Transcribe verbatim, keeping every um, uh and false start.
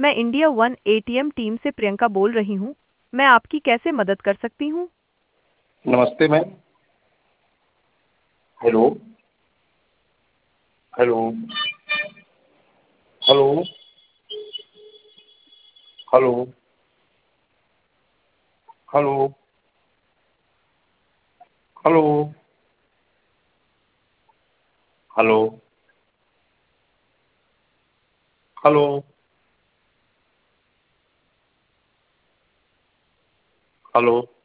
मैं India one ATM team से प्रियंका बोल रही हूँ। मैं आपकी कैसे मदद कर सकती हूँ? नमस्ते ma'am. Hello hello hello hello hello hello hello hello hello